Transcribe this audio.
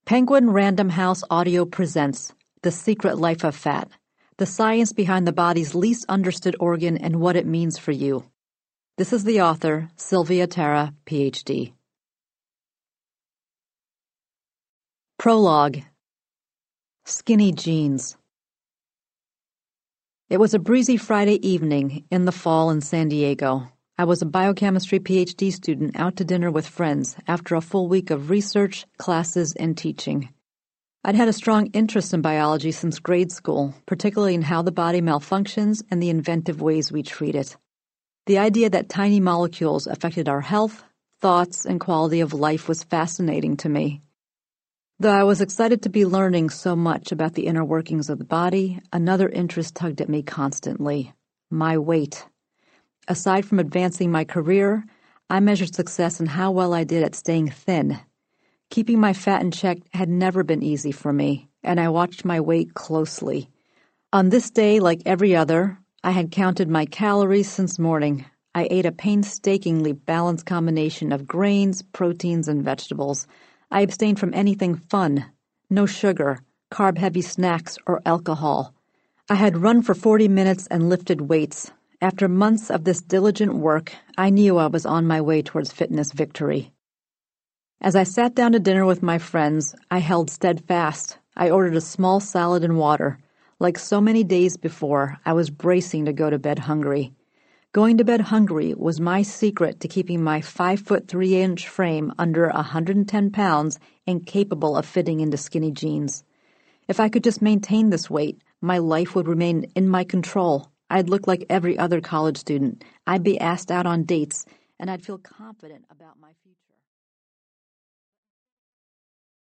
Penguin Random House Audio presents The Secret Life of Fat, the science behind the body's least understood organ and what it means for you. This is the author, Sylvia Tara, Ph.D. Prologue. Skinny Jeans. It was a breezy Friday evening in the fall in San Diego. I was a biochemistry Ph.D. student out to dinner with friends after a full week of research, classes, and teaching. I'd had a strong interest in biology since grade school, particularly in how the body malfunctions and the inventive ways we treat it. The idea that tiny molecules affected our health, thoughts, and quality of life was fascinating to me. Though I was excited to be learning so much about the inner workings of the body, another interest tugged at me constantly: my weight. Aside from advancing my career, I measured success in how well I did at staying thin. Keeping my fat in check had never been easy for me, and I watched my weight closely. On this day, like every other, I had counted my calories since morning. I ate a painstakingly balanced combination of grains, proteins, and vegetables. I abstained from anything fun, no sugar, carb-heavy snacks, or alcohol. I had run for 40 minutes and lifted weights. After months of this diligent work, I knew I was on my way towards fitness victory. As I sat down to dinner with my friends, I held steadfast. I ordered a small salad and water. Like so many days before, I was bracing to go to bed hungry. Going to bed hungry was my secret to keeping my 5'3" frame under 110 pounds and capable of fitting into skinny jeans. If I could just maintain this weight, my life would remain in my control. I'd look like every other college student. I'd be asked out on dates, and I'd feel confident about my future.